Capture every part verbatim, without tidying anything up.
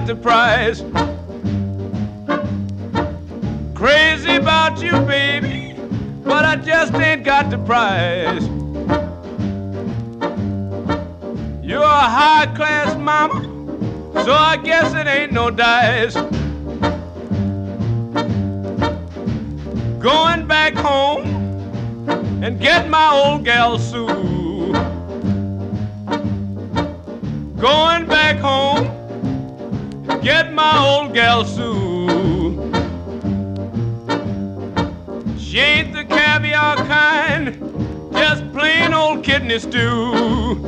the price. Crazy about you, baby, but I just ain't got the price. You're a high-class mama, so I guess it ain't no dice. Going back home and get my old gal Sue. Going back home, get my old gal Sue. She ain't the caviar kind, just plain old kidney stew.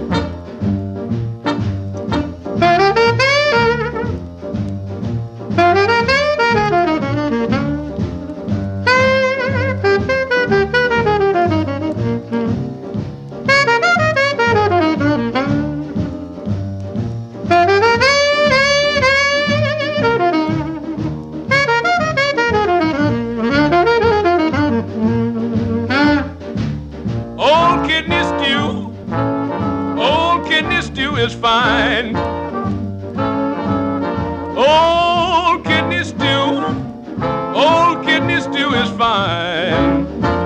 Old kidney stew, old kidney stew is fine. Old kidney stew, old kidney stew is fine.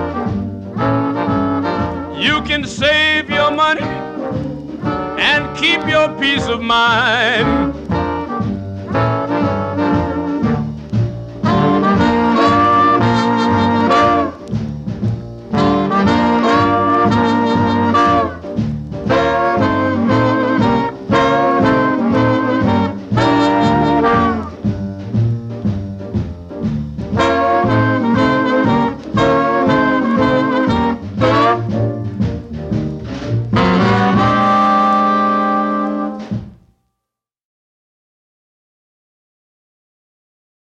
You can save your money and keep your peace of mind.